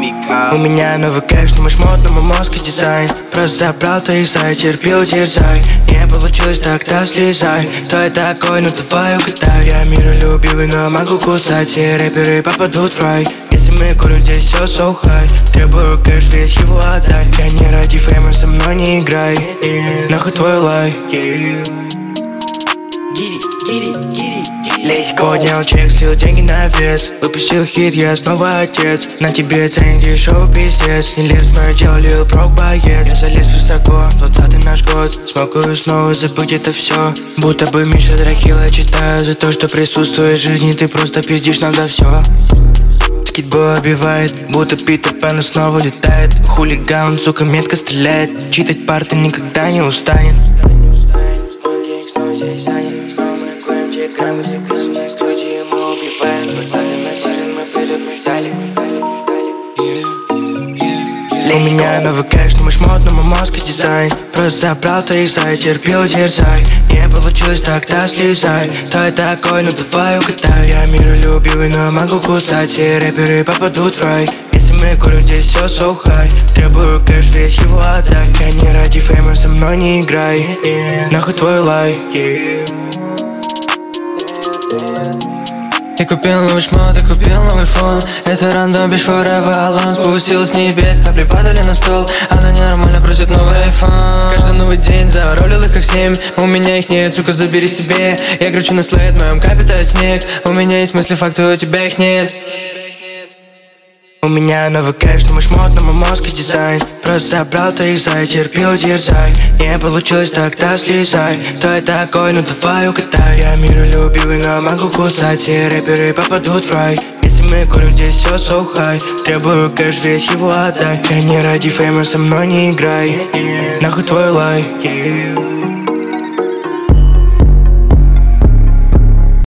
У меня новый кэш, но мой шмот, но мой мозг и дизайн. Просто забрал твои сайт, терпел, дерзай. Не получилось, тогда слезай. Кто я такой, ну давай угадай. Я миролюбивый, но могу кусать. Все рэперы попадут в рай. Если мы курим, здесь все so high. Требую кэш, весь его отдай. Я не ради фейма, со мной не играй. Нахуй твой лайк. Поднял чек, слил деньги на вес. Выпустил хит, я снова отец. На тебе ценник, шоу пиздец. Не лез в мое дело, лил прок боец. Я залез высоко, 20-й наш год. Смогу снова забыть это все. Будто бы Миша Драхила читаю. За то, что присутствует в жизни, ты просто пиздишь нам за все. Скейтбой обивает, будто Питер Пен снова летает. Хулиган, сука, метко стреляет. Читать парты никогда не устанет. Мы все красные студии, мы убиваем 20-й на сезон, мы предупреждали. У меня новый кэш, но мой шмот, но мой мозг и дизайн. Просто забрал твои сайт, терпел, дерзай. Не получилось, тогда слезай. Кто я такой, ну давай угадай. Я миролюбивый, но могу кусать. Все рэперы попадут в рай. Если мы курим, здесь все so high. Требую кэш, весь его отдай. Я не ради фейма, со мной не играй. Нахуй твой лайк. Ты купил новый шмот, ты купил новый фон. Это рандом без фора, он спустилась с небес, капли падали на стол. Она ненормально просит новый iPhone. Каждый новый день заролил их как 7. У меня их нет, сука, забери себе. Я кручу на слайд, в моем капе тает снег. У меня есть мысли, факты, у тебя их нет. У меня новый кэш, но мой шмот, но мой мозг и дизайн. Просто забрал твои сайт, терпел, дерзай. Не получилось, тогда слезай. Кто я такой, ну давай угадай. Я миролюбивый, но могу кусать. Все рэперы попадут в рай. Если мы курим, здесь все so high. Требую кэш, весь его отдай. Я не ради фейма, со мной не играй. Нахуй твой лайк.